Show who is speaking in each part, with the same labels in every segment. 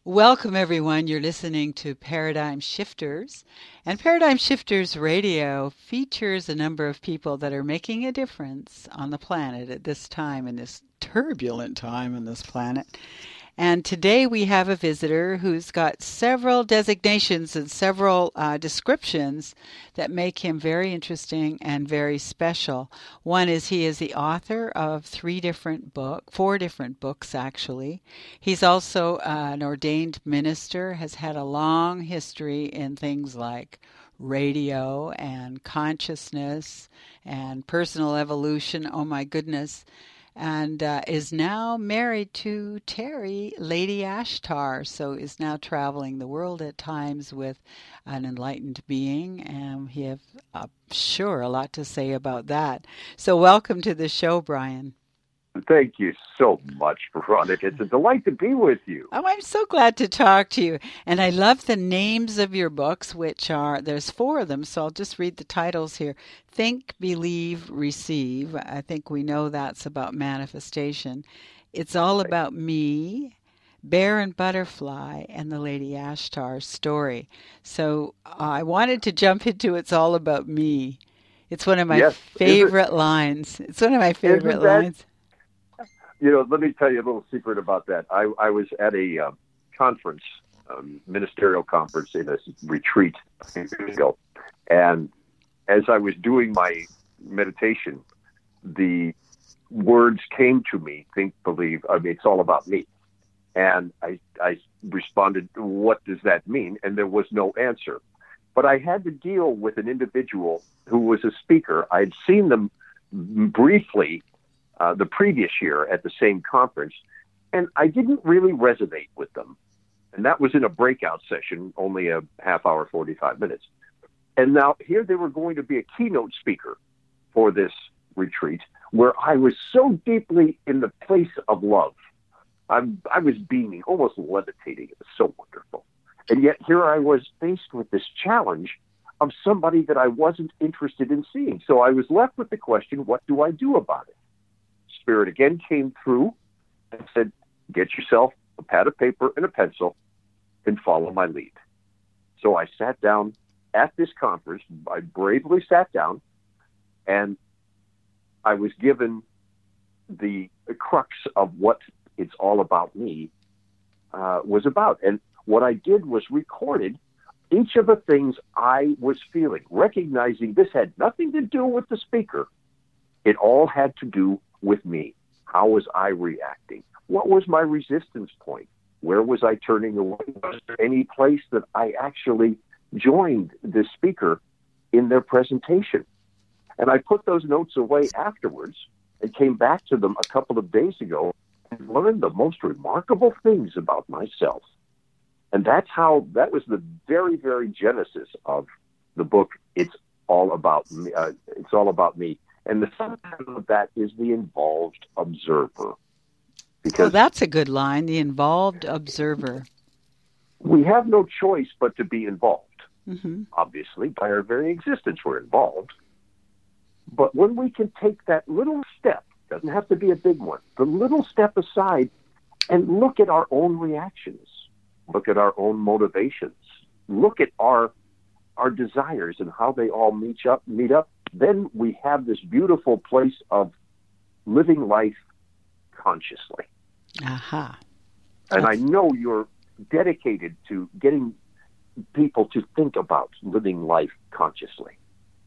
Speaker 1: Welcome, everyone. You're listening to Paradigm Shifters. And Paradigm Shifters Radio features a number of people that are making a difference on the planet at this time, in this turbulent time on this planet. And today we have a visitor who's got several designations and several descriptions that make him very interesting and very special. One is he is the author of four different books actually. He's also an ordained minister, has had a long history in things like radio and consciousness and personal evolution. Oh my goodness. And is now married to Terry, Lady Ashtar, so is now traveling the world at times with an enlightened being, and he have sure a lot to say about that. So welcome to the show, Brian.
Speaker 2: Thank you so much, Veronica. It's a delight to be with you.
Speaker 1: Oh, I'm so glad to talk to you. And I love the names of your books, which are, there's four of them, so I'll just read the titles here. Think, Believe, Receive. I think we know that's about manifestation. It's All About Me, Bear and Butterfly, and the Lady Ashtar story. So I wanted to jump into It's All About Me. It's one of my favorite lines. It's one of my favorite lines.
Speaker 2: You know, let me tell you a little secret about that. I was at a conference, ministerial conference in a retreat a few years ago. And as I was doing my meditation, the words came to me, think, believe, it's all about me. And I responded, what does that mean? And there was no answer. But I had to deal with an individual who was a speaker. I had seen them briefly the previous year at the same conference, and I didn't really resonate with them. And that was in a breakout session, only a half hour, 45 minutes. And now here they were going to be a keynote speaker for this retreat where I was so deeply in the place of love. I was beaming, almost levitating. It was so wonderful. And yet here I was faced with this challenge of somebody that I wasn't interested in seeing. So I was left with the question, what do I do about it? Spirit again came through and said, get yourself a pad of paper and a pencil and follow my lead. So I sat down at this conference. I bravely sat down, and I was given the crux of what It's All About Me was about. And what I did was recorded each of the things I was feeling, recognizing this had nothing to do with the speaker. It all had to do with me. How was I reacting? What was my resistance point? Where was I turning away? Was there any place that I actually joined the speaker in their presentation? And I put those notes away afterwards and came back to them a couple of days ago and learned the most remarkable things about myself. And that was the very, very genesis of the book, It's All About Me. It's All About Me. And the subtitle of that is The Involved Observer.
Speaker 1: Because that's a good line, the involved observer.
Speaker 2: We have no choice but to be involved.
Speaker 1: Mm-hmm.
Speaker 2: Obviously, by our very existence, we're involved. But when we can take that little step, doesn't have to be a big one, the little step aside and look at our own reactions, look at our own motivations, look at our desires and how they all meet up, then we have this beautiful place of living life consciously.
Speaker 1: Aha.
Speaker 2: And I know you're dedicated to getting people to think about living life consciously.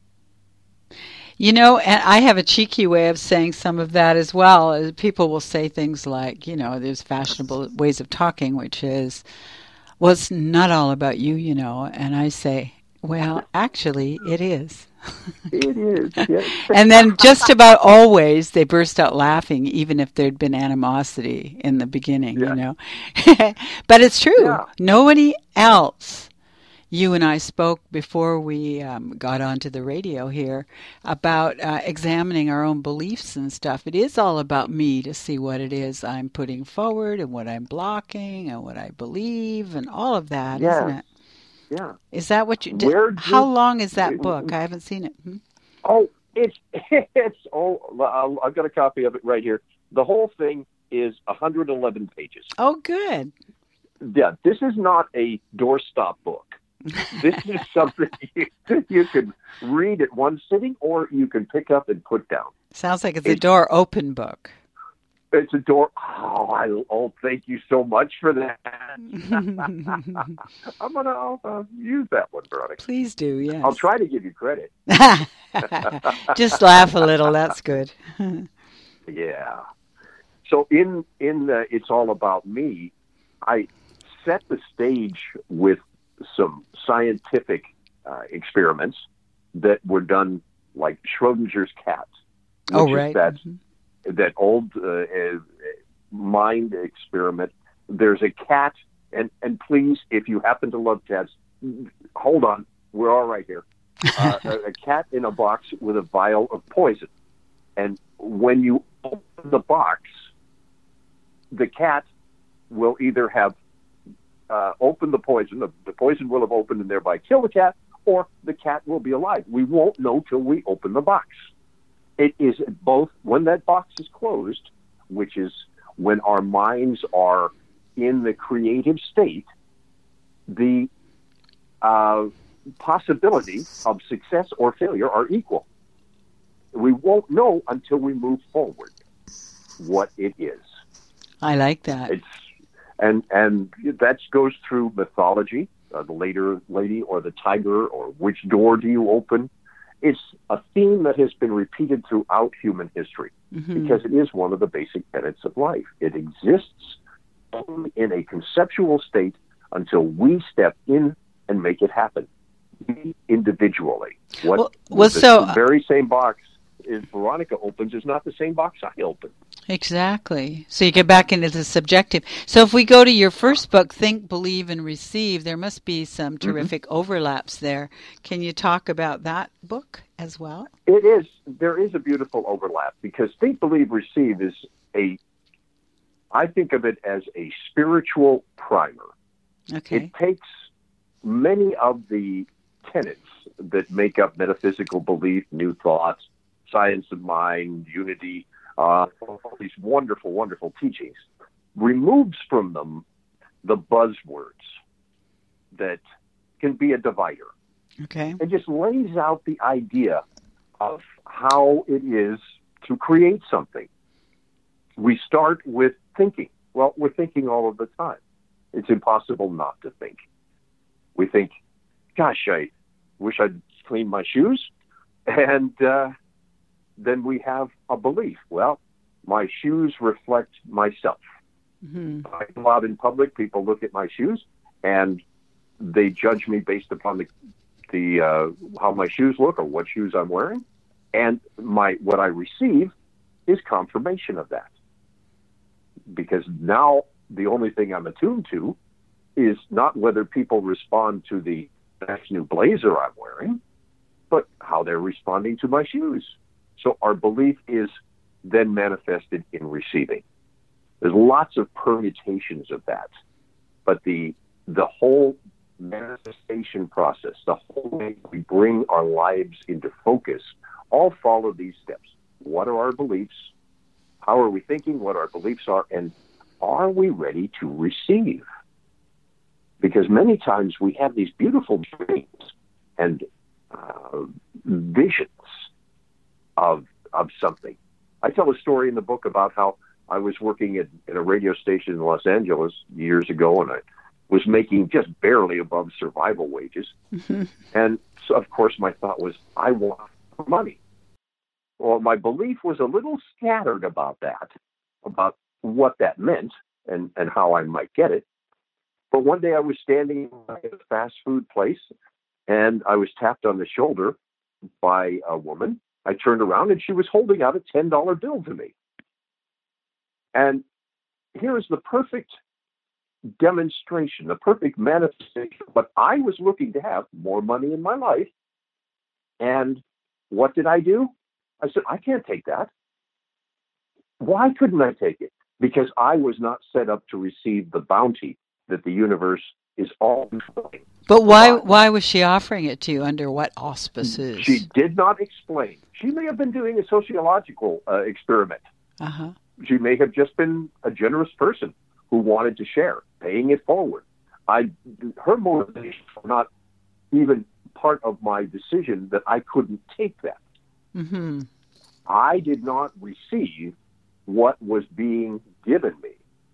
Speaker 1: You know, and I have a cheeky way of saying some of that as well. People will say things like, there's fashionable ways of talking, which is, well, it's not all about you, And I say, well, actually, it is.
Speaker 2: It is, yes.
Speaker 1: And then just about always they burst out laughing, even if there'd been animosity in the beginning, But it's true.
Speaker 2: Yeah.
Speaker 1: Nobody else. You and I spoke before we got onto the radio here about examining our own beliefs and stuff. It is all about me to see what it is I'm putting forward and what I'm blocking and what I believe and all of that, isn't it?
Speaker 2: Yeah.
Speaker 1: Is that what you did? How long is that book? I haven't seen it.
Speaker 2: Oh, I've got a copy of it right here. The whole thing is 111 pages.
Speaker 1: Oh, good.
Speaker 2: Yeah, this is not a doorstop book. This is something you can read at one sitting, or you can pick up and put down.
Speaker 1: Sounds like it's a door open book.
Speaker 2: It's a door. Oh, thank you so much for that. I'm gonna use that one, Veronica.
Speaker 1: Please do. Yes.
Speaker 2: I'll try to give you credit.
Speaker 1: Just laugh a little. That's good.
Speaker 2: Yeah. So in It's All About Me, I set the stage with some scientific experiments that were done, like Schrodinger's cat, which
Speaker 1: right.
Speaker 2: is that old mind experiment. There's a cat, and please, if you happen to love cats, hold on, we're all right here. A cat in a box with a vial of poison, and when you open the box, the cat will either have opened the poison, the poison will have opened and thereby kill the cat, or the cat will be alive. We won't know till we open the box. It is both when that box is closed, which is when our minds are in the creative state, the possibility of success or failure are equal. We won't know until we move forward what it is.
Speaker 1: I like that.
Speaker 2: And that goes through mythology, the later lady or the tiger, or which door do you open? It's a theme that has been repeated throughout human history because it is one of the basic tenets of life. It exists only in a conceptual state until we step in and make it happen individually. The very same box Veronica opens is not the same box I open.
Speaker 1: Exactly. So you get back into the subjective. So if we go to your first book, Think, Believe, and Receive, there must be some terrific overlaps there. Can you talk about that book as well?
Speaker 2: It is. There is a beautiful overlap because Think, Believe, Receive is I think of it as a spiritual primer.
Speaker 1: Okay.
Speaker 2: It takes many of the tenets that make up metaphysical belief, new thoughts, science of mind, unity, all these wonderful, wonderful teachings, removes from them the buzzwords that can be a divider.
Speaker 1: Okay.
Speaker 2: It just lays out the idea of how it is to create something. We start with thinking. Well, we're thinking all of the time. It's impossible not to think. We think, gosh, I wish I'd cleaned my shoes. And then we have a belief. Well, my shoes reflect myself. If I go out in public, people look at my shoes, and they judge me based upon the how my shoes look or what shoes I'm wearing. And what I receive is confirmation of that. Because now the only thing I'm attuned to is not whether people respond to the next new blazer I'm wearing, but how they're responding to my shoes. So our belief is then manifested in receiving. There's lots of permutations of that, but the whole manifestation process, the whole way we bring our lives into focus, all follow these steps. What are our beliefs? How are we thinking? What our beliefs are? And are we ready to receive? Because many times we have these beautiful dreams and visions of something. I tell a story in the book about how I was working in a radio station in Los Angeles years ago, and I was making just barely above survival wages. And so, of course, my thought was, I want money. Well, my belief was a little scattered about that, about what that meant and how I might get it. But one day I was standing at a fast food place, and I was tapped on the shoulder by a woman. I turned around, and she was holding out a $10 bill to me. And here is the perfect demonstration, the perfect manifestation of what I was looking to have, more money in my life. And what did I do? I said, I can't take that. Why couldn't I take it? Because I was not set up to receive the bounty that the universe is always willing.
Speaker 1: But why was she offering it to you? Under what auspices?
Speaker 2: She did not explain. She may have been doing a sociological experiment.
Speaker 1: Uh-huh.
Speaker 2: She may have just been a generous person who wanted to share. paying it forward. Her motivations were not even part of my decision that I couldn't take that.
Speaker 1: Mm-hmm.
Speaker 2: I did not receive what was being given me.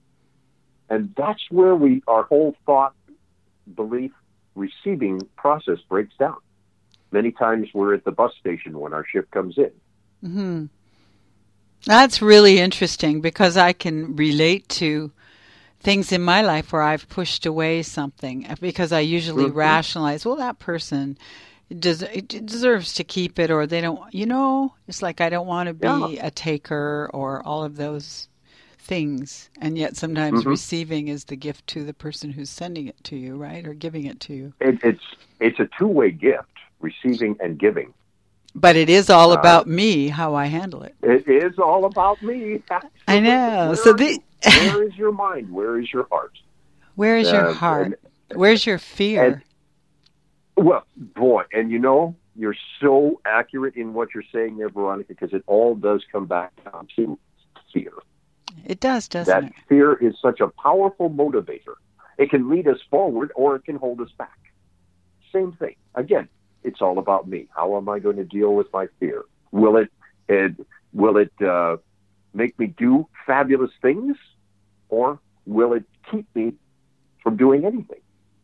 Speaker 2: And that's where our whole thought, belief, receiving process breaks down. Many times we're at the bus station when our shift comes in.
Speaker 1: Mm-hmm. That's really interesting because I can relate to things in my life where I've pushed away something because I usually rationalize, well, that person deserves to keep it, or they don't, it's like I don't want to be a taker or all of those things. And yet sometimes receiving is the gift to the person who's sending it to you, right? Or giving it to you.
Speaker 2: It's a two-way gift, receiving and giving.
Speaker 1: But it is all about me, how I handle it.
Speaker 2: It is all about me.
Speaker 1: I know.
Speaker 2: Where is your mind? Where is your heart?
Speaker 1: Where is your heart? Where's your fear?
Speaker 2: Well, boy, and you're so accurate in what you're saying there, Veronica, because it all does come back down to fear.
Speaker 1: It does, doesn't it?
Speaker 2: That fear is such a powerful motivator. It can lead us forward or it can hold us back. Same thing. Again, it's all about me. How am I going to deal with my fear? Will it make me do fabulous things, or will it keep me from doing anything?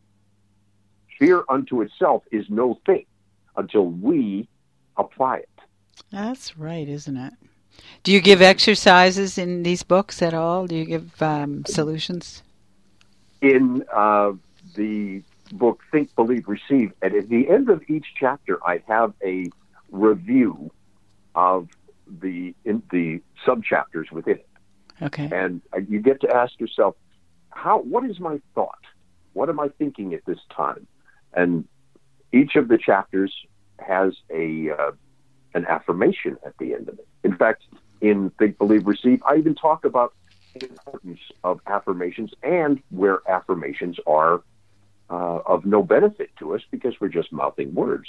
Speaker 2: Fear unto itself is no thing until we apply it.
Speaker 1: That's right, isn't it? Do you give exercises in these books at all? Do you give solutions?
Speaker 2: In the book Think, Believe, Receive, and at the end of each chapter, I have a review of the sub-chapters within it.
Speaker 1: Okay.
Speaker 2: And you get to ask yourself, what is my thought? What am I thinking at this time? And each of the chapters has an affirmation at the end of it. In fact, in Think, Believe, Receive, I even talk about the importance of affirmations and where affirmations are of no benefit to us because we're just mouthing words.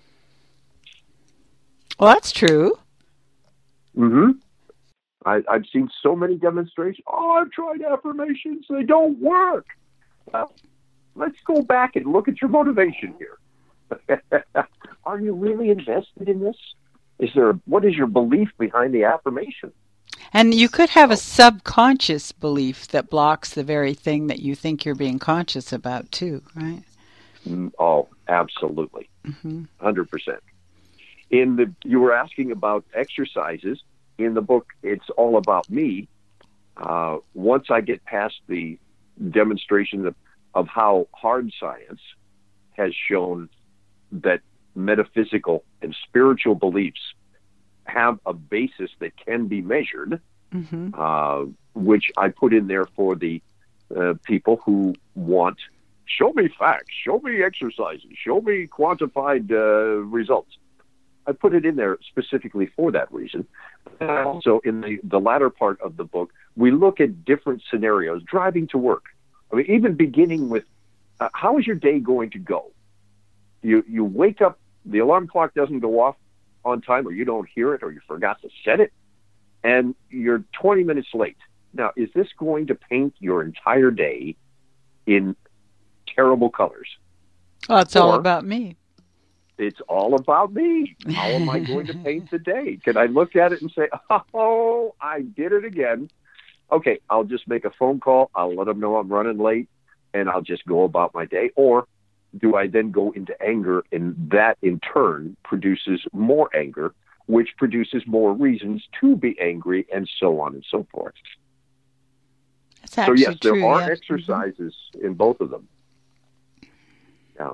Speaker 1: Well, that's true.
Speaker 2: Mm-hmm. I've seen so many demonstrations. Oh, I've tried affirmations. They don't work. Well, let's go back and look at your motivation here. Are you really invested in this? What is your belief behind the affirmation?
Speaker 1: And you could have a subconscious belief that blocks the very thing that you think you're being conscious about too, right?
Speaker 2: Oh, absolutely. 100%. You were asking about exercises. In the book, It's All About Me. Once I get past the demonstration of how hard science has shown that metaphysical and spiritual beliefs have a basis that can be measured, which I put in there for the people who want, show me facts, show me exercises, show me quantified results. I put it in there specifically for that reason. Also, in the latter part of the book, we look at different scenarios, driving to work. I mean, even beginning with, how is your day going to go? You wake up, the alarm clock doesn't go off on time, or you don't hear it, or you forgot to set it, and you're 20 minutes late. Now, is this going to paint your entire day in terrible colors?
Speaker 1: Well, it's all about me.
Speaker 2: It's all about me. How am I going to paint the day? Can I look at it and say, oh, I did it again? Okay, I'll just make a phone call. I'll let them know I'm running late, and I'll just go about my day. Or do I then go into anger, and that in turn produces more anger, which produces more reasons to be angry, and so on and so forth.
Speaker 1: That's actually
Speaker 2: so yes, there
Speaker 1: true,
Speaker 2: are exercises in both of them. Yeah.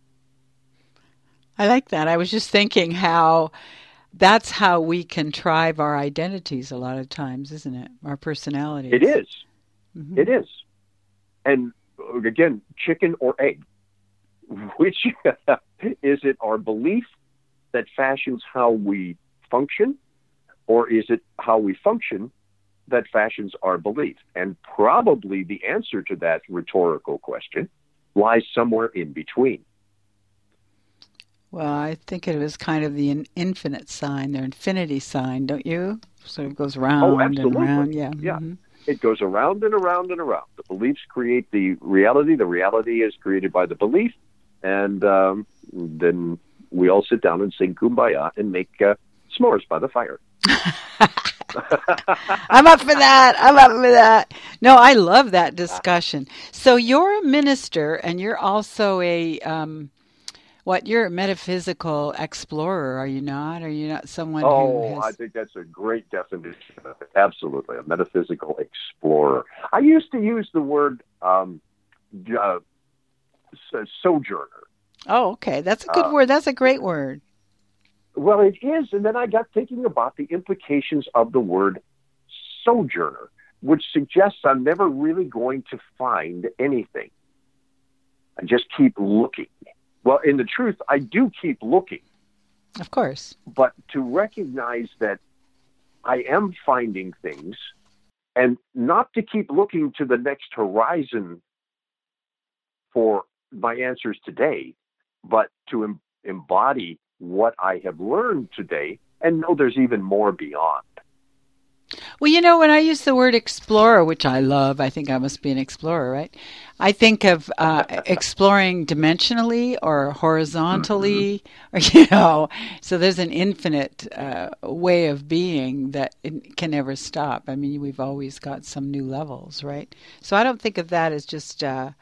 Speaker 1: I like that. I was just thinking how that's how we contrive our identities a lot of times, isn't it? Our personalities.
Speaker 2: It is. It is. And again, chicken or egg? Which is it our belief that fashions how we function, or is it how we function that fashions our belief? And probably the answer to that rhetorical question lies somewhere in between.
Speaker 1: Well, I think it was kind of the infinite sign, the infinity sign, don't you? So it goes round and round. Yeah.
Speaker 2: Yeah. It goes around and around and around. The beliefs create the reality. The reality is created by the belief. And then we all sit down and sing Kumbaya and make s'mores by the fire.
Speaker 1: I'm up for that. I'm up for that. No, I love that discussion. So you're a minister, and you're also a you're a metaphysical explorer, are you not? Are you not someone who has...
Speaker 2: I think that's a great definition of it. Absolutely, a metaphysical explorer. I used to use the word sojourner.
Speaker 1: Oh, okay. That's a good word. That's a great word.
Speaker 2: Well, it is, and then I got thinking about the implications of the word sojourner, which suggests I'm never really going to find anything. I just keep looking. Well, in the truth, I do keep looking.
Speaker 1: Of course.
Speaker 2: But to recognize that I am finding things, and not to keep looking to the next horizon for my answers today, but to embody what I have learned today and know there's even more beyond.
Speaker 1: Well, when I use the word explorer, which I love, I think I must be an explorer, right? I think of exploring dimensionally or horizontally, or, so there's an infinite way of being that it can never stop. I mean, we've always got some new levels, right? So I don't think of that as just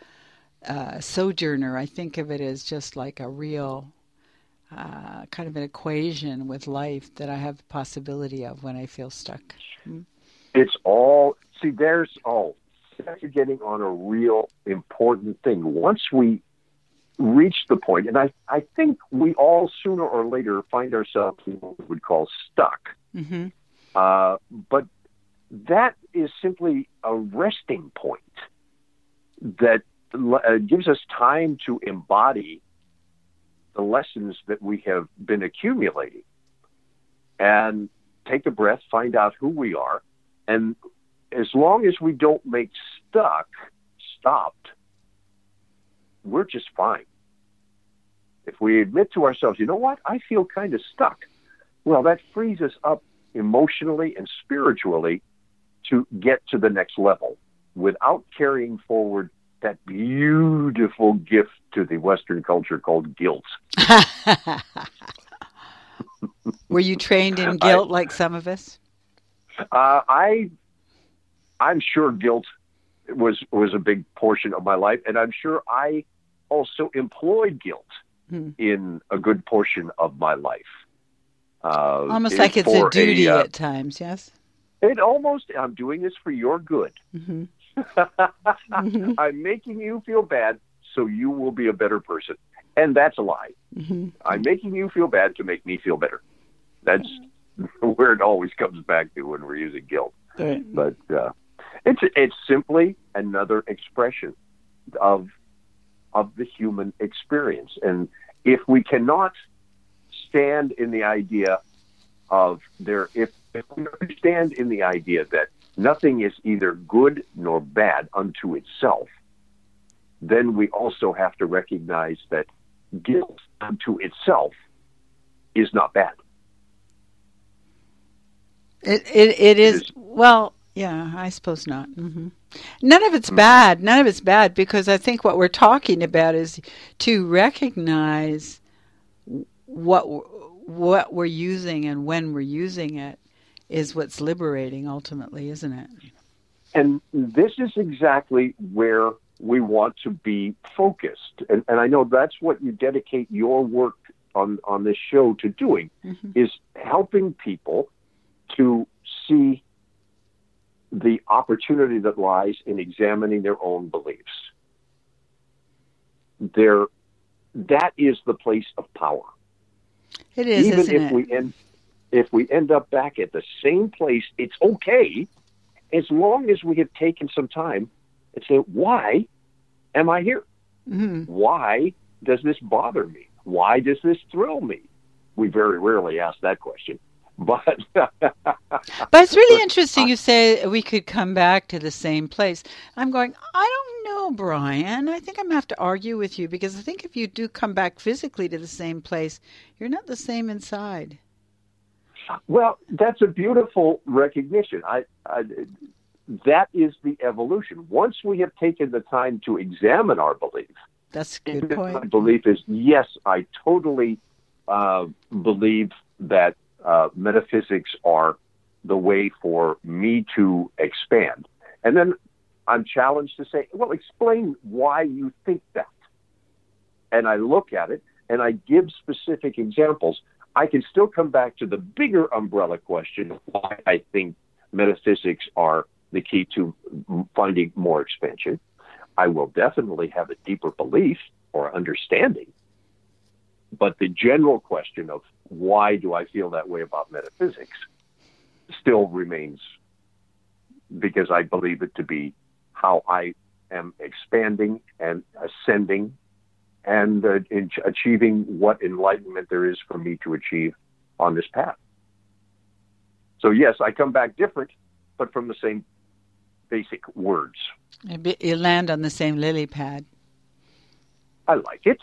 Speaker 1: sojourner. I think of it as just like a real kind of an equation with life that I have the possibility of when I feel stuck.
Speaker 2: It's all, you're getting on a real important thing. Once we reach the point, and I think we all sooner or later find ourselves in what we would call stuck. Mm-hmm. But that is simply a resting point that gives us time to embody the lessons that we have been accumulating and take a breath, find out who we are. And as long as we don't make stopped, we're just fine. If we admit to ourselves, you know what, I feel kind of stuck. Well, that frees us up emotionally and spiritually to get to the next level without carrying forward that beautiful gift to the Western culture called guilt.
Speaker 1: Were you trained in guilt like some of us?
Speaker 2: I'm sure guilt was a big portion of my life, and I'm sure I also employed guilt in a good portion of my life.
Speaker 1: Almost like it's a duty at times, yes?
Speaker 2: It almost, I'm doing this for your good.
Speaker 1: Mm-hmm.
Speaker 2: I'm making you feel bad so you will be a better person. And that's a lie. Mm-hmm. I'm making you feel bad to make me feel better. That's where it always comes back to when we're using guilt.
Speaker 1: Right.
Speaker 2: But it's simply another expression of the human experience. And if we cannot stand in the idea of if we stand in the idea that nothing is either good nor bad unto itself, then we also have to recognize that guilt unto itself is not bad.
Speaker 1: It is, well, yeah, I suppose not. Mm-hmm. None of it's bad. None of it's bad, because I think what we're talking about is to recognize what we're using and when we're using it is what's liberating ultimately, isn't it?
Speaker 2: And this is exactly where we want to be focused. And I know that's what you dedicate your work on this show to doing, is helping people to see the opportunity that lies in examining their own beliefs. That is the place of power.
Speaker 1: It is,
Speaker 2: even
Speaker 1: isn't
Speaker 2: if if we end up back at the same place, it's okay, as long as we have taken some time and say, why am I here? Mm-hmm. Why does this bother me? Why does this thrill me? We very rarely ask that question. But
Speaker 1: it's really interesting you say we could come back to the same place. I'm going, I don't know, Brian. I think I'm going to have to argue with you, because I think if you do come back physically to the same place, you're not the same inside.
Speaker 2: Well, that's a beautiful recognition. that is the evolution. Once we have taken the time to examine our belief,
Speaker 1: That's a good point.
Speaker 2: my belief is, yes, I totally believe that metaphysics are the way for me to expand. And then I'm challenged to say, well, explain why you think that. And I look at it and I give specific examples. I can still come back to the bigger umbrella question of why I think metaphysics are the key to finding more expansion. I will definitely have a deeper belief or understanding. But the general question of why do I feel that way about metaphysics still remains, because I believe it to be how I am expanding and ascending and achieving what enlightenment there is for me to achieve on this path. So yes, I come back different, but from the same basic words.
Speaker 1: You land on the same lily pad.
Speaker 2: I like it.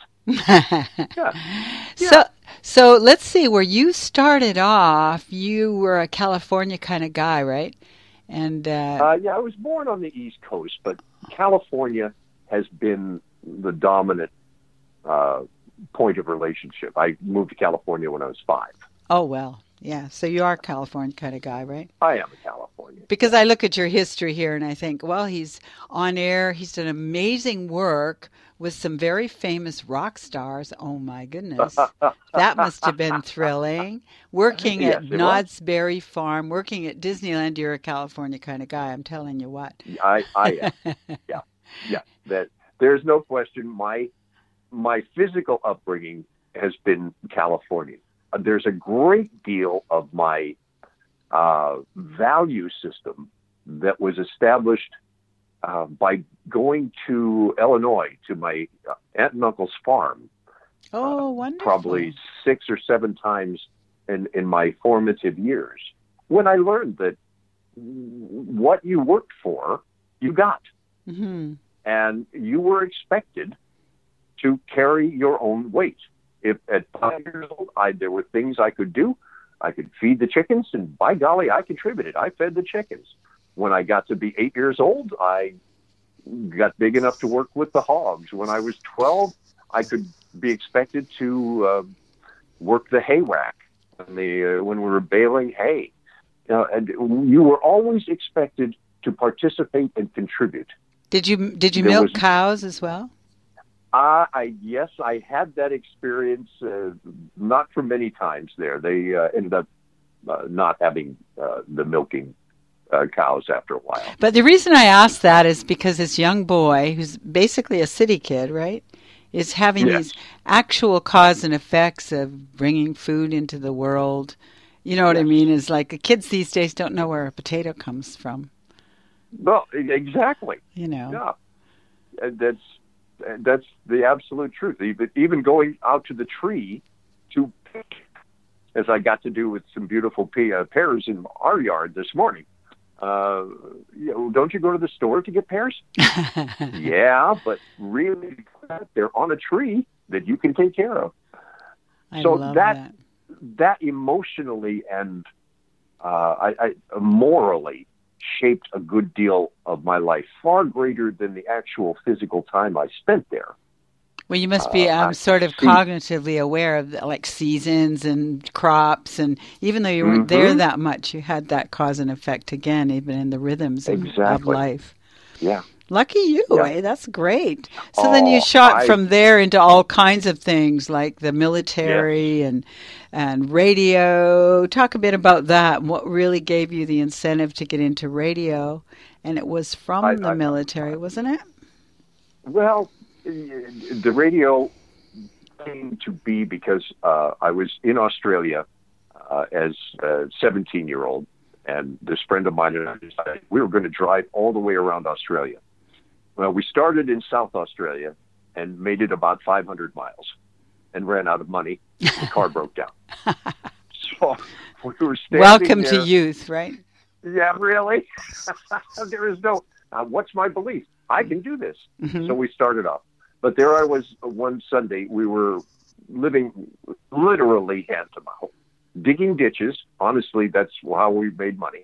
Speaker 1: Yeah. So let's see, where you started off, you were a California kind of guy, right? And
Speaker 2: I was born on the East Coast, but California has been the dominant point of relationship. I moved to California when I was 5.
Speaker 1: Oh, well, yeah. So you are a California kind of guy, right?
Speaker 2: I am a Californian.
Speaker 1: Because I look at your history here and I think, well, he's on air. He's done amazing work with some very famous rock stars. Oh, my goodness. That must have been thrilling. Working at Knott's Berry Farm, working at Disneyland, you're a California kind of guy. I'm telling you what.
Speaker 2: I am. Yeah. That there's no question. My physical upbringing has been Californian. There's a great deal of my value system that was established by going to Illinois to my aunt and uncle's farm.
Speaker 1: Oh, wonderful.
Speaker 2: Probably 6 or 7 times in my formative years, when I learned that what you worked for, you got.
Speaker 1: Mm-hmm.
Speaker 2: And you were expected to carry your own weight. If at 5 years old, there were things I could do. I could feed the chickens, and by golly, I contributed. I fed the chickens. When I got to be 8 years old, I got big enough to work with the hogs. When I was 12, I could be expected to work the hay rack when we were baling hay. And you were always expected to participate and contribute.
Speaker 1: Did you milk cows as well?
Speaker 2: Yes, I had that experience, not for many times there. They ended up not having the milking cows after a while.
Speaker 1: But the reason I asked that is because this young boy, who's basically a city kid, right, is having these actual cause and effects of bringing food into the world. You know what I mean? Is like the kids these days don't know where a potato comes from.
Speaker 2: Well, exactly.
Speaker 1: You know.
Speaker 2: Yeah. That's the absolute truth. Even going out to the tree to pick, as I got to do with some beautiful pears in our yard this morning. Don't you go to the store to get pears? Yeah, but really, they're on a tree that you can take care of.
Speaker 1: I love that.
Speaker 2: That emotionally and I morally shaped a good deal of my life, far greater than the actual physical time I spent there.
Speaker 1: Well, you must be sort of cognitively aware of like seasons and crops, and even though you weren't there that much, you had that cause and effect again, even in the rhythms of life.
Speaker 2: Yeah.
Speaker 1: Lucky you, That's great. So then you shot from there into all kinds of things like the military and radio. Talk a bit about that and what really gave you the incentive to get into radio. And it was from the military, wasn't it?
Speaker 2: Well, the radio came to be because I was in Australia as a 17-year-old, and this friend of mine and I decided we were going to drive all the way around Australia. Well, we started in South Australia and made it about 500 miles and ran out of money. The car broke down. So we were standing
Speaker 1: Welcome
Speaker 2: there.
Speaker 1: To youth, right?
Speaker 2: Yeah, really? There is no, what's my belief? I can do this. Mm-hmm. So we started off. But there I was one Sunday. We were living literally hand to mouth, digging ditches. Honestly, that's how we made money.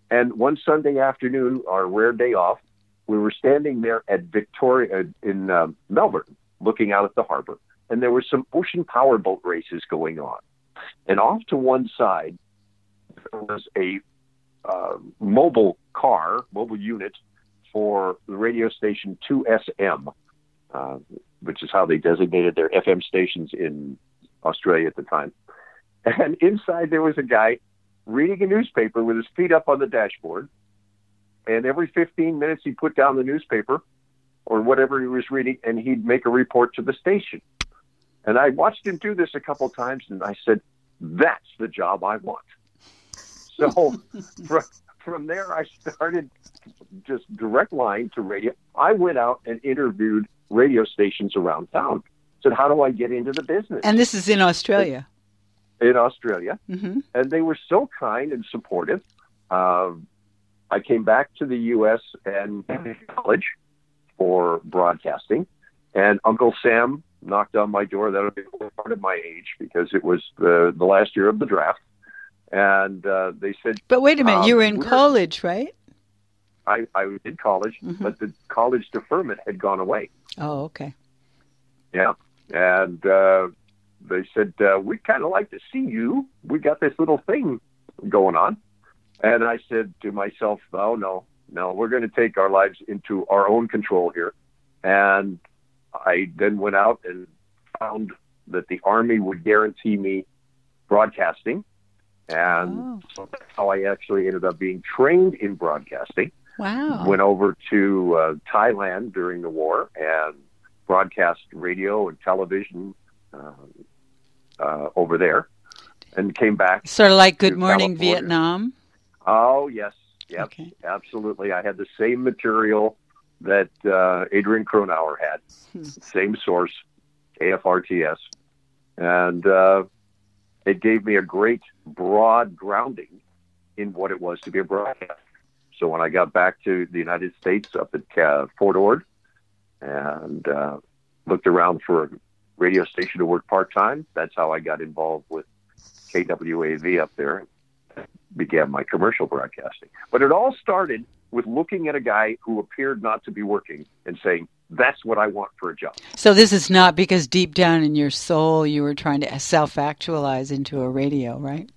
Speaker 2: And one Sunday afternoon, our rare day off, we were standing there at Victoria in Melbourne, looking out at the harbor, and there were some ocean powerboat races going on. And off to one side, there was a mobile unit for the radio station 2SM, which is how they designated their FM stations in Australia at the time. And inside there was a guy reading a newspaper with his feet up on the dashboard. And every 15 minutes he'd put down the newspaper or whatever he was reading, and he'd make a report to the station. And I watched him do this a couple times, and I said, that's the job I want. So from there, I started just direct line to radio. I went out and interviewed radio stations around town. Said, how do I get into the business?
Speaker 1: And this is in Australia.
Speaker 2: In Australia.
Speaker 1: Mm-hmm.
Speaker 2: And they were so kind and supportive. I came back to the U.S. and college for broadcasting. And Uncle Sam knocked on my door. That would be part of my age because it was the last year of the draft. And they said...
Speaker 1: But wait a minute, you were in college, right?
Speaker 2: I did college,
Speaker 1: mm-hmm.
Speaker 2: but the college deferment had gone away.
Speaker 1: Oh, okay.
Speaker 2: Yeah. And they said, we'd kind of like to see you. We got this little thing going on. And I said to myself, oh, no, we're going to take our lives into our own control here. And I then went out and found that the Army would guarantee me broadcasting. And so that's how I actually ended up being trained in broadcasting.
Speaker 1: Wow.
Speaker 2: Went over to Thailand during the war and broadcast radio and television over there, and came back.
Speaker 1: Sort of like Good Morning Vietnam?
Speaker 2: Oh, yes. Yep,
Speaker 1: okay.
Speaker 2: Absolutely. I had the same material that Adrian Cronauer had. Same source, AFRTS. And it gave me a great broad grounding in what it was to be a broadcaster. So when I got back to the United States up at Fort Ord and looked around for a radio station to work part-time, that's how I got involved with KWAV up there and began my commercial broadcasting. But it all started with looking at a guy who appeared not to be working and saying, that's what I want for a job.
Speaker 1: So this is not because deep down in your soul you were trying to self-actualize into a radio, right?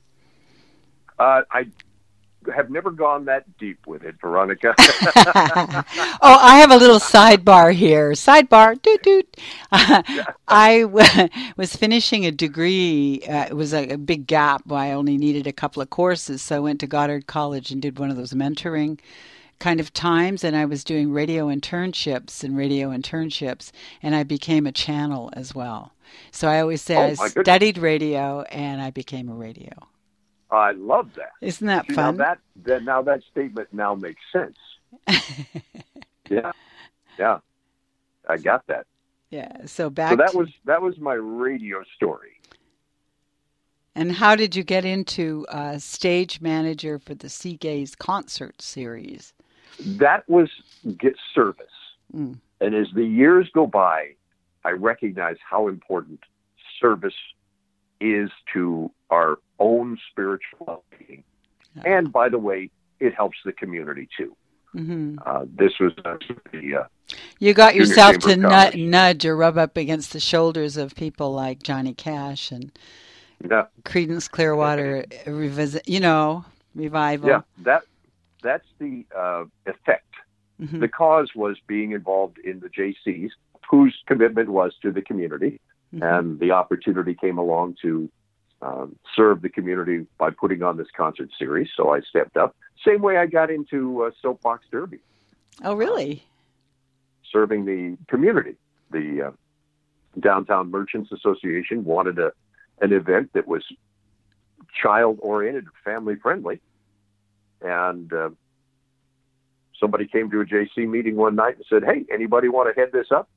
Speaker 2: I have never gone that deep with it, Veronica.
Speaker 1: Oh, I have a little sidebar here. Sidebar, doot doot. I was finishing a degree. It was a big gap. I only needed a couple of courses, so I went to Goddard College and did one of those mentoring kind of times, and I was doing radio internships, and I became a channel as well. So I always say I studied radio, and I became a radio.
Speaker 2: I love that.
Speaker 1: Isn't that fun?
Speaker 2: Now that statement now makes sense. Yeah. I got that.
Speaker 1: Yeah. So
Speaker 2: that was my radio story.
Speaker 1: And how did you get into stage manager for the Sea Gaze concert series?
Speaker 2: That was get service. And as the years go by, I recognize how important service is to our own spiritual well-being. Yeah. And by the way, it helps the community too. Mm-hmm. This was
Speaker 1: you got yourself to nudge or rub up against the shoulders of people like Johnny Cash and Creedence Clearwater revival.
Speaker 2: Yeah, that's the effect. Mm-hmm. The cause was being involved in the JCs, whose commitment was to the community, mm-hmm. and the opportunity came along to serve the community by putting on this concert series. So I stepped up. Same way I got into Soapbox Derby.
Speaker 1: Oh, really?
Speaker 2: Serving the community. The Downtown Merchants Association wanted an event that was child-oriented, family-friendly. And somebody came to a JC meeting one night and said, hey, anybody want to head this up?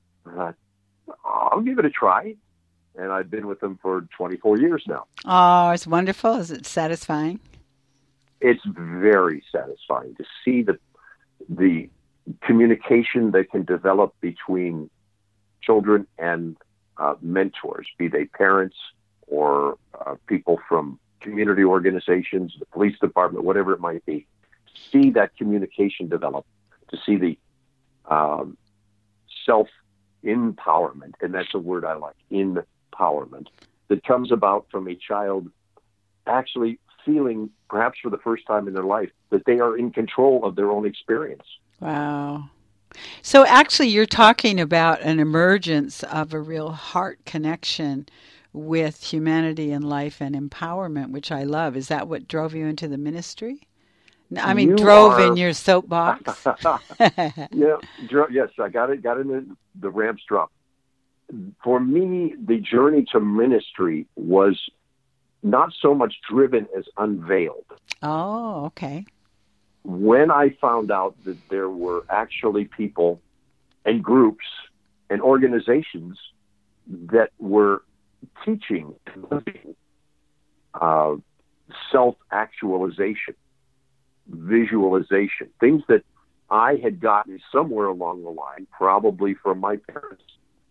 Speaker 2: I'll give it a try. And I've been with them for 24 years now.
Speaker 1: Oh, it's wonderful. Is it satisfying?
Speaker 2: It's very satisfying to see the communication that can develop between children and mentors, be they parents or people from community organizations, the police department, whatever it might be. see that communication develop, to see the self-empowerment, and that's a word I like, empowerment, that comes about from a child actually feeling, perhaps for the first time in their life, that they are in control of their own experience.
Speaker 1: Wow. So actually, you're talking about an emergence of a real heart connection with humanity and life and empowerment, which I love. Is that what drove you into the ministry? I mean, in your soapbox.
Speaker 2: Yeah, yes, I got in the Ramps drop. For me, the journey to ministry was not so much driven as unveiled.
Speaker 1: Oh, okay.
Speaker 2: When I found out that there were actually people and groups and organizations that were teaching self-actualization, visualization, things that I had gotten somewhere along the line, probably from my parents.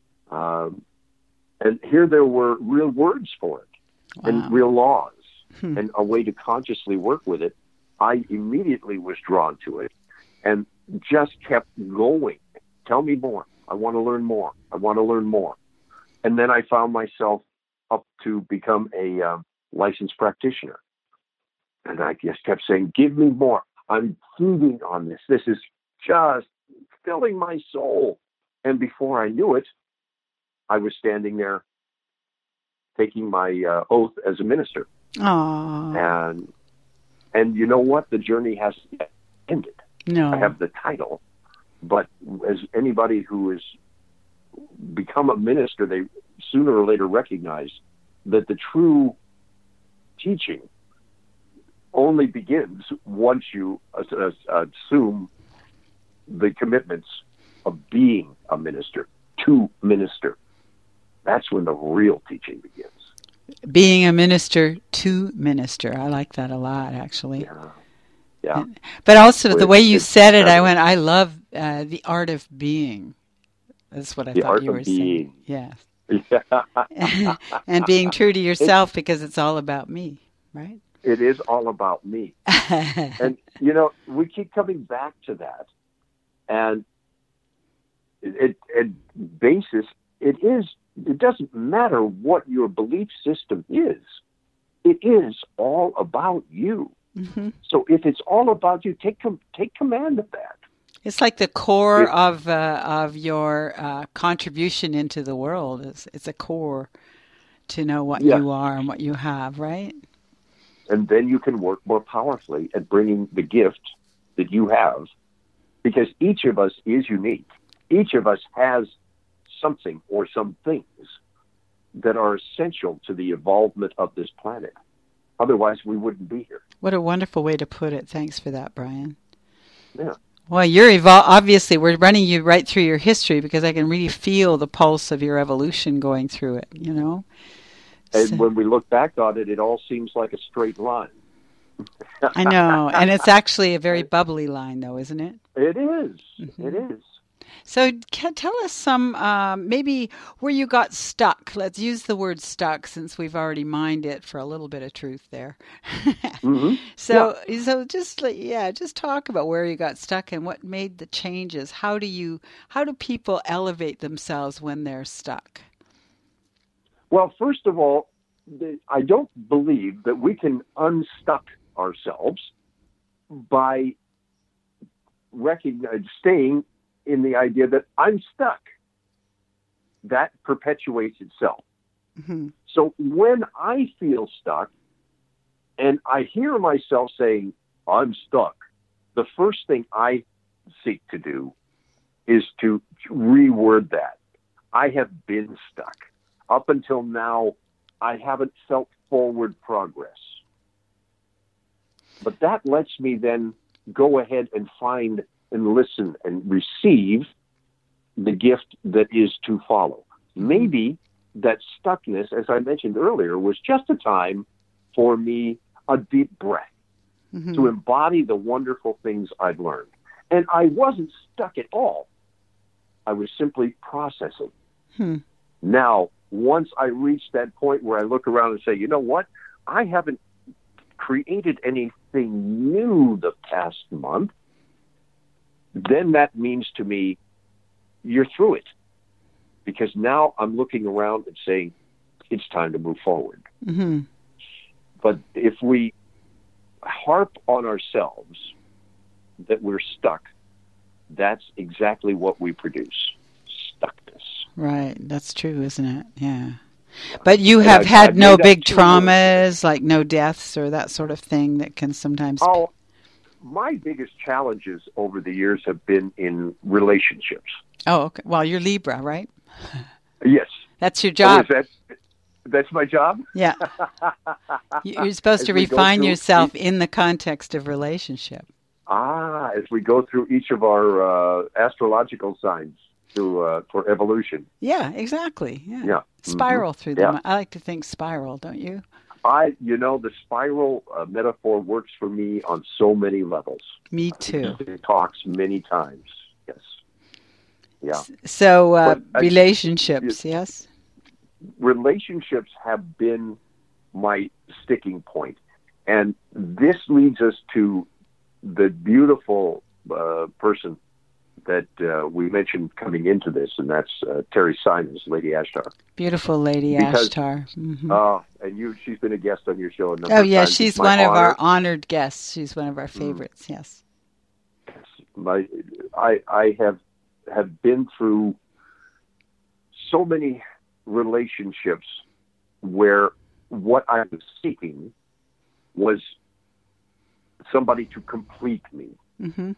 Speaker 2: And here there were real words for it. Wow. And real laws and a way to consciously work with it. I immediately was drawn to it and just kept going. Tell me more. I want to learn more. I want to learn more. And then I found myself up to become a licensed practitioner. And I just kept saying, give me more. I'm feeding on this. This is just filling my soul. And before I knew it, I was standing there taking my oath as a minister.
Speaker 1: Aww.
Speaker 2: And you know what? The journey hasn't yet ended.
Speaker 1: No.
Speaker 2: I have the title, but as anybody who has become a minister, they sooner or later recognize that the true teaching only begins once you assume the commitments of being a minister, to minister. That's when the real teaching begins.
Speaker 1: Being a minister to minister. I like that a lot, actually.
Speaker 2: Yeah.
Speaker 1: But also the way you said it, I love the art of being. That's what I thought you were saying. Yeah. And being true to yourself, because it's all about me, right?
Speaker 2: It is all about me. And, we keep coming back to that. And it doesn't matter what your belief system is. It is all about you. Mm-hmm. So if it's all about you, take command of that.
Speaker 1: It's like the core of your contribution into the world. It's a core to know what you are and what you have, right?
Speaker 2: And then you can work more powerfully at bringing the gift that you have, because each of us is unique. Each of us has something or some things that are essential to the evolvement of this planet. Otherwise, we wouldn't be here.
Speaker 1: What a wonderful way to put it. Thanks for that, Brian.
Speaker 2: Yeah.
Speaker 1: Well, you're obviously, we're running you right through your history, because I can really feel the pulse of your evolution going through it,
Speaker 2: And when we look back on it, it all seems like a straight line.
Speaker 1: I know. And it's actually a very bubbly line, though, isn't it?
Speaker 2: It is.
Speaker 1: Mm-hmm.
Speaker 2: It is.
Speaker 1: So tell us some, maybe where you got stuck. Let's use the word stuck, since we've already mined it for a little bit of truth there.
Speaker 2: Mm-hmm.
Speaker 1: So just talk about where you got stuck and what made the changes. How do people elevate themselves when they're stuck?
Speaker 2: Well, first of all, I don't believe that we can unstuck ourselves by staying in the idea that I'm stuck. That perpetuates itself. Mm-hmm. So when I feel stuck and I hear myself saying, I'm stuck, the first thing I seek to do is to reword that. I have been stuck. Up until now, I haven't felt forward progress. But that lets me then go ahead and find and listen and receive the gift that is to follow. Maybe that stuckness, as I mentioned earlier, was just a time for me, a deep breath, to embody the wonderful things I'd learned. And I wasn't stuck at all. I was simply processing. Now, once I reach that point where I look around and say, you know what? I haven't created any anything new the past month, then that means to me, you're through it. Because now I'm looking around and saying, it's time to move forward.
Speaker 1: Mm-hmm.
Speaker 2: But if we harp on ourselves that we're stuck, that's exactly what we produce. Stuckness.
Speaker 1: Right. That's true, isn't it? Yeah. But you have had no big traumas, like no deaths or that sort of thing that can sometimes...
Speaker 2: Oh, my biggest challenges over the years have been in relationships.
Speaker 1: Oh, okay. Well, you're Libra, right?
Speaker 2: Yes.
Speaker 1: That's your job.
Speaker 2: Oh, that's my job?
Speaker 1: Yeah. You're supposed to refine yourself in the context of relationship.
Speaker 2: As we go through each of our astrological signs for evolution.
Speaker 1: Yeah, exactly. Yeah. Spiral through them. I like to think spiral, don't you?
Speaker 2: The spiral metaphor works for me on so many levels.
Speaker 1: Me too.
Speaker 2: It talks many times. Yes. Yeah.
Speaker 1: So relationships, yes?
Speaker 2: Relationships have been my sticking point. And this leads us to the beautiful person that we mentioned coming into this, and that's Terry Simons, Lady Ashtar.
Speaker 1: Beautiful Lady Ashtar. Mm-hmm.
Speaker 2: And she's been a guest on your show a number of times.
Speaker 1: Oh, yeah, she's one of our honored guests. She's one of our favorites, yes.
Speaker 2: I have been through so many relationships where what I was seeking was somebody to complete me.
Speaker 1: Mm-hmm.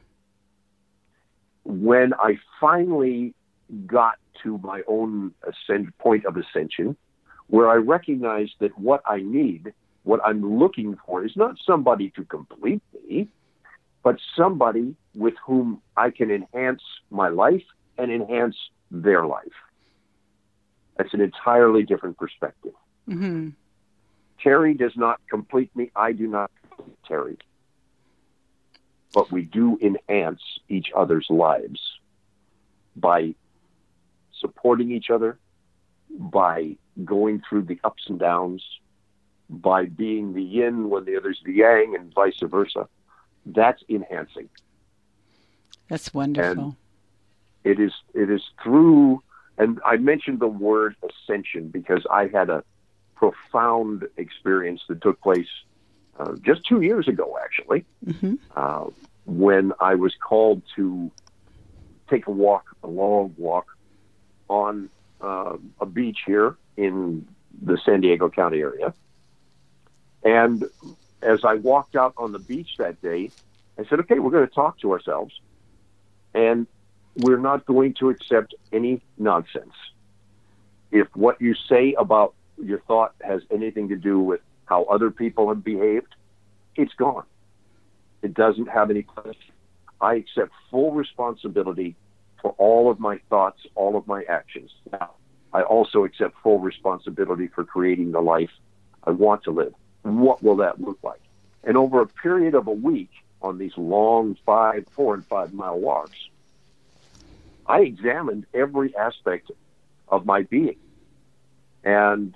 Speaker 2: When I finally got to my own point of ascension, where I recognized that what I need, what I'm looking for, is not somebody to complete me, but somebody with whom I can enhance my life and enhance their life. That's an entirely different perspective.
Speaker 1: Mm-hmm.
Speaker 2: Terry does not complete me. I do not complete Terry. But we do enhance each other's lives by supporting each other, by going through the ups and downs, by being the yin when the other's the yang, and vice versa. That's enhancing.
Speaker 1: That's wonderful.
Speaker 2: And it is through, and I mentioned the word ascension because I had a profound experience that took place just 2 years ago, actually, when I was called to take a long walk on a beach here in the San Diego County area. And as I walked out on the beach that day, I said, okay, we're going to talk to ourselves, and we're not going to accept any nonsense. If what you say about your thought has anything to do with how other people have behaved, it's gone. It doesn't have any place. I accept full responsibility for all of my thoughts, all of my actions. Now, I also accept full responsibility for creating the life I want to live. What will that look like? And over a period of a week, on these long 4 and 5 mile walks, I examined every aspect of my being. And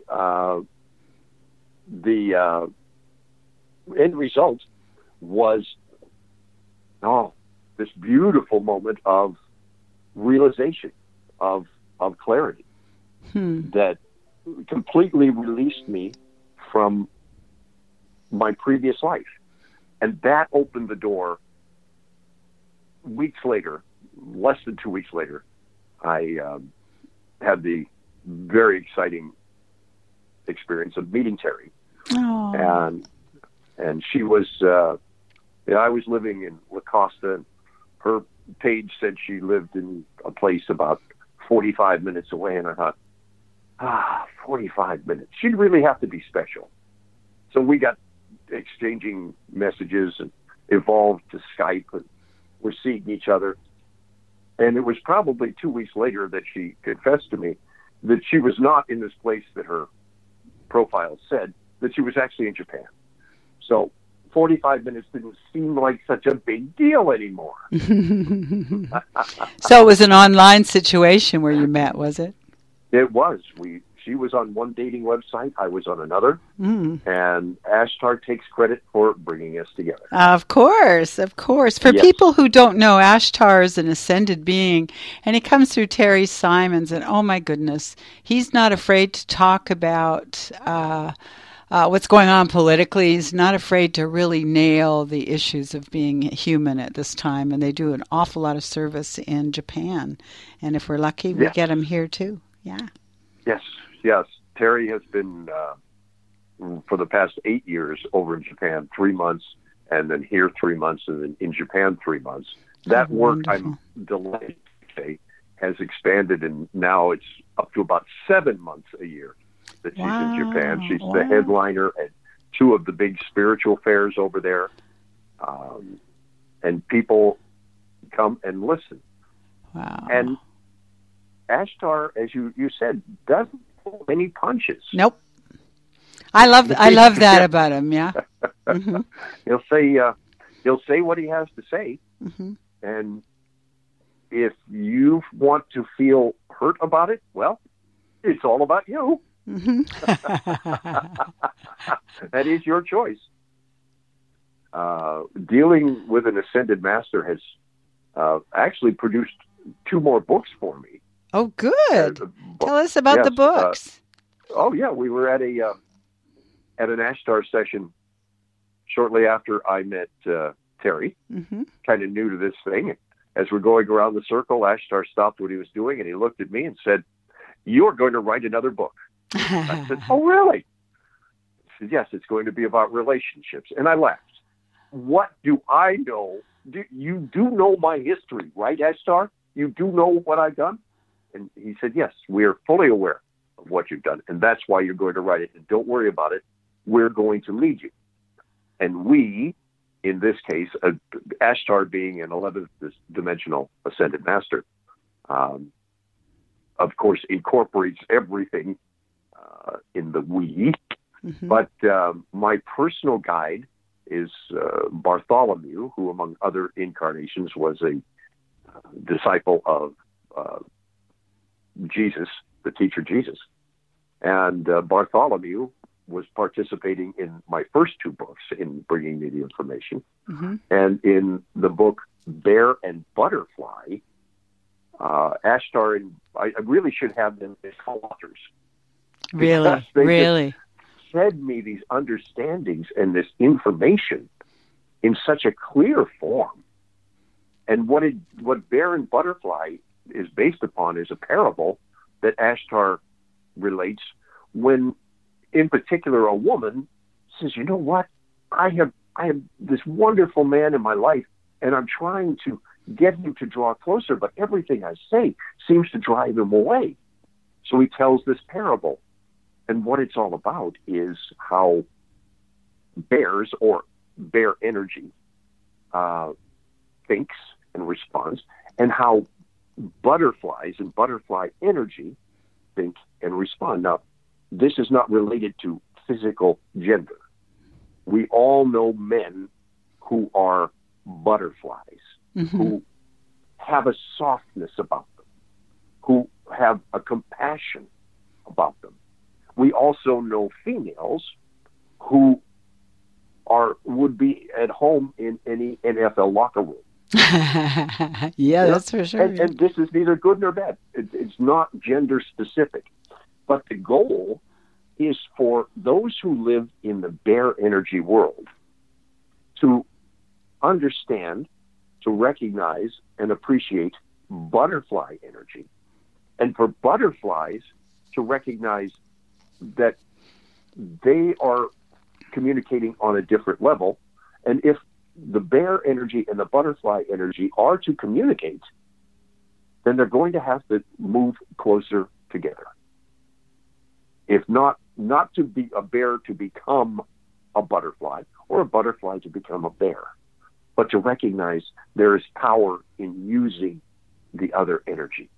Speaker 2: the end result was this beautiful moment of realization, of clarity that completely released me from my previous life. And that opened the door. Weeks later, less than 2 weeks later, I had the very exciting experience of meeting Terry.
Speaker 1: Oh.
Speaker 2: And she was, I was living in La Costa, and her page said she lived in a place about 45 minutes away, and I thought, 45 minutes. She'd really have to be special. So we got exchanging messages and evolved to Skype, and we're seeing each other. And it was probably 2 weeks later that she confessed to me that she was not in this place that her profile said, that she was actually in Japan. So 45 minutes didn't seem like such a big deal anymore.
Speaker 1: So it was an online situation where you met, was it?
Speaker 2: It was. She was on one dating website. I was on another. And Ashtar takes credit for bringing us together.
Speaker 1: Of course, of course. For people who don't know, Ashtar is an ascended being, and he comes through Terry Simons, and oh my goodness, he's not afraid to talk about what's going on politically. He's not afraid to really nail the issues of being human at this time, and they do an awful lot of service in Japan. And if we're lucky, we get him here too. Yeah.
Speaker 2: Yes. Terry has been, for the past 8 years, over in Japan 3 months, and then here 3 months, and then in Japan 3 months. That work, I'm delighted to say, has expanded, and now it's up to about 7 months a year that she's in Japan. She's the headliner at 2 of the big spiritual fairs over there, and people come and listen.
Speaker 1: Wow.
Speaker 2: And Ashtar, as you said, doesn't pull any punches.
Speaker 1: Nope. I love that about him. Yeah. Mm-hmm.
Speaker 2: He'll say what he has to say, and if you want to feel hurt about it, well, it's all about you. That is your choice. Dealing with an ascended master has actually produced 2 more books for me.
Speaker 1: Oh, good. Tell us about the books.
Speaker 2: We were at an Ashtar session shortly after I met Terry, kind of new to this thing. As we're going around the circle, Ashtar stopped what he was doing, and he looked at me and said, "You're going to write another book." I said, "Oh, really?" He said, "Yes, it's going to be about relationships." And I laughed. What do I know? You do know my history, right, Ashtar? You do know what I've done? And he said, "Yes, we are fully aware of what you've done, and that's why you're going to write it. And don't worry about it. We're going to lead you." And we, in this case, Ashtar being an 11th dimensional ascended master, of course, incorporates everything in the we. But my personal guide is Bartholomew, who, among other incarnations, was a disciple of Jesus, the teacher Jesus. And Bartholomew was participating in my first 2 books in bringing me the information. And in the book Bear and Butterfly, Ashtar and I really should have them as co-authors.
Speaker 1: Really?
Speaker 2: Fed me these understandings and this information in such a clear form. And what Bear and Butterfly is based upon is a parable that Ashtar relates when, in particular, a woman says, "You know what? I have this wonderful man in my life, and I'm trying to get him to draw closer, but everything I say seems to drive him away." So he tells this parable. And what it's all about is how bears, or bear energy, thinks and responds, and how butterflies and butterfly energy think and respond. Now, this is not related to physical gender. We all know men who are butterflies, who have a softness about them, who have a compassion about them. We also know females who would be at home in any NFL locker room.
Speaker 1: That's for sure.
Speaker 2: And this is neither good nor bad. It's not gender specific. But the goal is for those who live in the bear energy world to understand, to recognize, and appreciate butterfly energy. And for butterflies to recognize that they are communicating on a different level. And if the bear energy and the butterfly energy are to communicate, then they're going to have to move closer together. If not to be a bear to become a butterfly, or a butterfly to become a bear, but to recognize there is power in using the other energy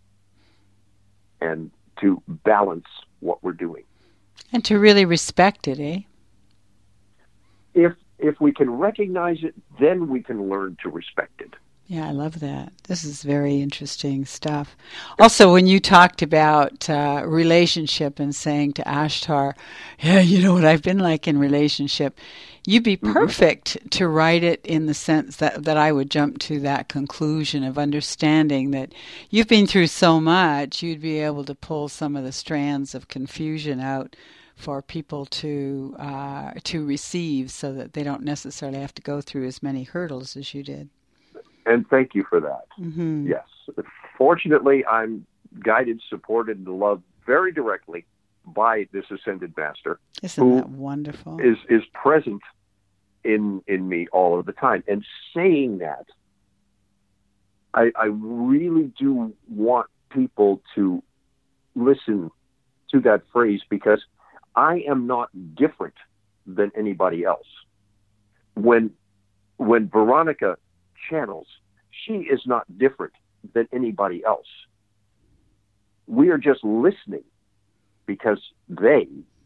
Speaker 2: and to balance what we're doing.
Speaker 1: And to really respect it, eh?
Speaker 2: If we can recognize it, then we can learn to respect it.
Speaker 1: Yeah, I love that. This is very interesting stuff. Also, when you talked about relationship and saying to Ashtar, yeah, you know what I've been like in relationship, you'd be perfect to write it in the sense that I would jump to that conclusion of understanding that you've been through so much, you'd be able to pull some of the strands of confusion out for people to receive so that they don't necessarily have to go through as many hurdles as you did.
Speaker 2: And thank you for that.
Speaker 1: Mm-hmm.
Speaker 2: Yes. Fortunately, I'm guided, supported, and loved very directly by this ascended master.
Speaker 1: Isn't that wonderful?
Speaker 2: Is present in me all of the time. And saying that, I really do want people to listen to that phrase, because I am not different than anybody else. When Veronica channels, she is not different than anybody else. We are just listening because the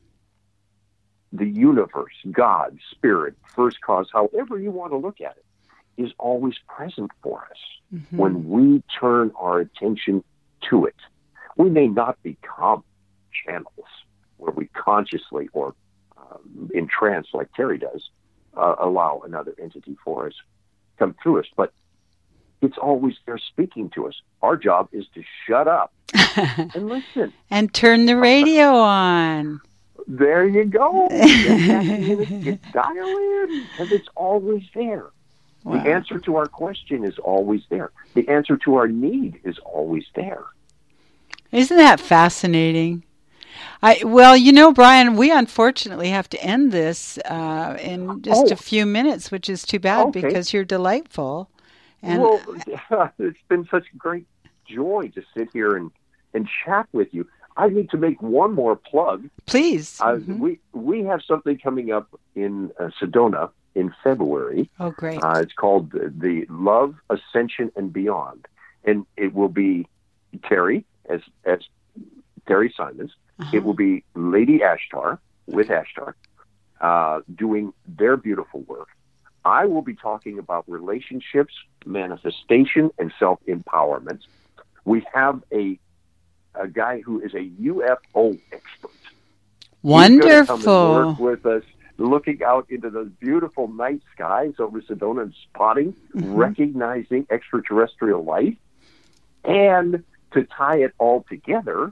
Speaker 2: universe, God, spirit, first cause, however you want to look at it, is always present for us when we turn our attention to it. We may not become channels where we consciously or in trance, like Terry does, allow another entity for us come through us, but it's always there speaking to us. Our job is to shut up and listen.
Speaker 1: And turn the radio on.
Speaker 2: There you go. You dial in, because it's always there. Wow. The answer to our question is always there. The answer to our need is always there.
Speaker 1: Isn't that fascinating? Well, you know, Brian, we unfortunately have to end this in just a few minutes, which is too bad because you're delightful. And
Speaker 2: well, it's been such great joy to sit here and chat with you. I need to make one more plug.
Speaker 1: Please.
Speaker 2: We have something coming up in Sedona in February.
Speaker 1: Oh, great.
Speaker 2: It's called the Love, Ascension, and Beyond. And it will be Terry, as Terry Simons. It will be Lady Ashtar, with Ashtar, doing their beautiful work. I will be talking about relationships, manifestation, and self-empowerment. We have a guy who is a UFO expert.
Speaker 1: Wonderful.
Speaker 2: He's going to come and work with us, looking out into those beautiful night skies over Sedona and spotting, recognizing extraterrestrial life. And to tie it all together,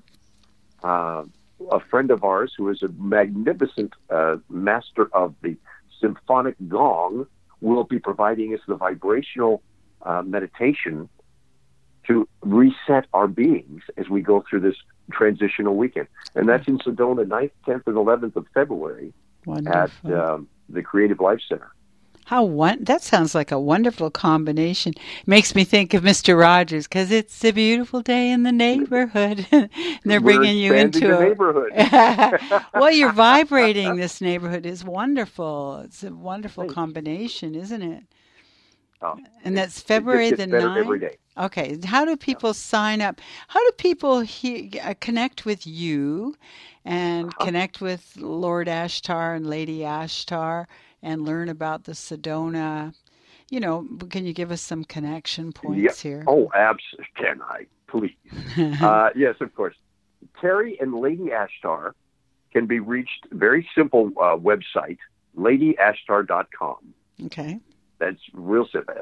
Speaker 2: a friend of ours who is a magnificent master of the symphonic gong will be providing us the vibrational meditation to reset our beings as we go through this transitional weekend. And that's in Sedona, 9th, 10th, and 11th of February. Wonderful. At the Creative Life Center.
Speaker 1: That sounds like a wonderful combination. Makes me think of Mr. Rogers, because it's a beautiful day in the neighborhood. And they're bringing you into
Speaker 2: the neighborhood.
Speaker 1: Well, you're vibrating. This neighborhood is wonderful. It's a wonderful combination, isn't it?
Speaker 2: Oh,
Speaker 1: and that's February the 9th?
Speaker 2: Every day.
Speaker 1: Okay. How do people sign up? How do people connect with you and connect with Lord Ashtar and Lady Ashtar and learn about the Sedona? You know, can you give us some connection points here?
Speaker 2: Oh, absolutely. Can I, please? Yes, of course. Terry and Lady Ashtar can be reached, very simple website, ladyashtar.com.
Speaker 1: Okay.
Speaker 2: That's real simple,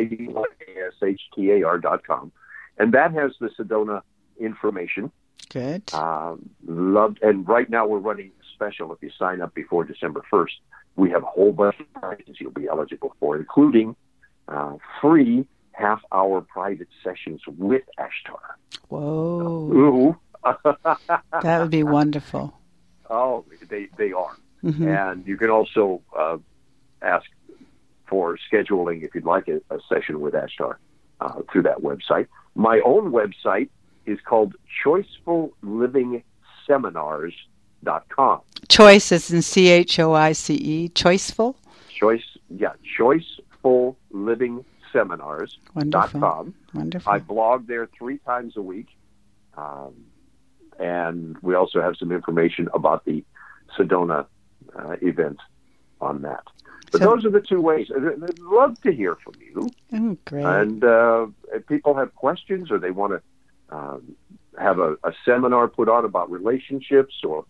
Speaker 2: LADYASHTAR.com. And that has the Sedona information.
Speaker 1: Good.
Speaker 2: Loved. And right now we're running a special. If you sign up before December 1st, we have a whole bunch of prizes you'll be eligible for, including free half-hour private sessions with Ashtar.
Speaker 1: Whoa. That would be wonderful.
Speaker 2: Oh, they are.
Speaker 1: Mm-hmm.
Speaker 2: And you can also ask for scheduling if you'd like a session with Ashtar through that website. My own website is called choicefulllivingseminars.com.
Speaker 1: Choice is in CHOICE. Choiceful?
Speaker 2: choicefulllivingseminars.com.
Speaker 1: Wonderful.
Speaker 2: I blog there 3 times a week. And we also have some information about the Sedona event on that. But those are the two ways. I'd love to hear from you.
Speaker 1: Oh, great.
Speaker 2: And if people have questions or they want to have a seminar put on about relationships or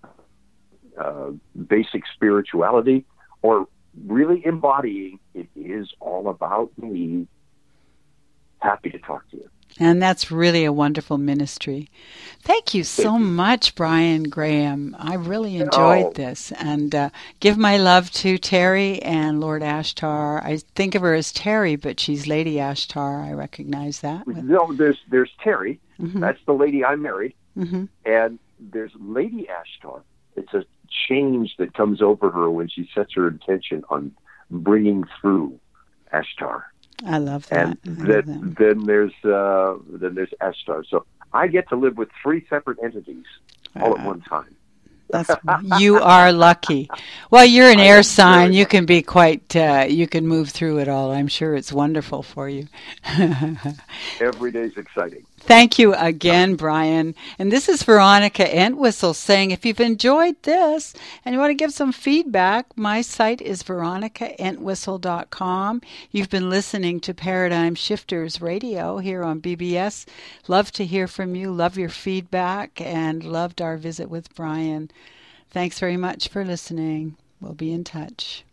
Speaker 2: basic spirituality or really embodying it is all about me, happy to talk to you.
Speaker 1: And that's really a wonderful ministry. Thank you so much, Brian Graham. I really enjoyed this. And give my love to Terry and Lord Ashtar. I think of her as Terry, but she's Lady Ashtar. I recognize that.
Speaker 2: No, there's Terry. Mm-hmm. That's the lady I married.
Speaker 1: Mm-hmm.
Speaker 2: And there's Lady Ashtar. It's a change that comes over her when she sets her intention on bringing through Ashtar.
Speaker 1: I love that.
Speaker 2: And then there's Ashtar. So I get to live with three separate entities all at one time.
Speaker 1: You are lucky. Well, you're an air sign. You can be quite, you can move through it all. I'm sure it's wonderful for you.
Speaker 2: Every day's exciting.
Speaker 1: Thank you again, Brian. And this is Veronica Entwistle saying, if you've enjoyed this and you want to give some feedback, my site is veronicaentwistle.com. You've been listening to Paradigm Shifters Radio here on BBS. Love to hear from you. Love your feedback and loved our visit with Brian. Thanks very much for listening. We'll be in touch.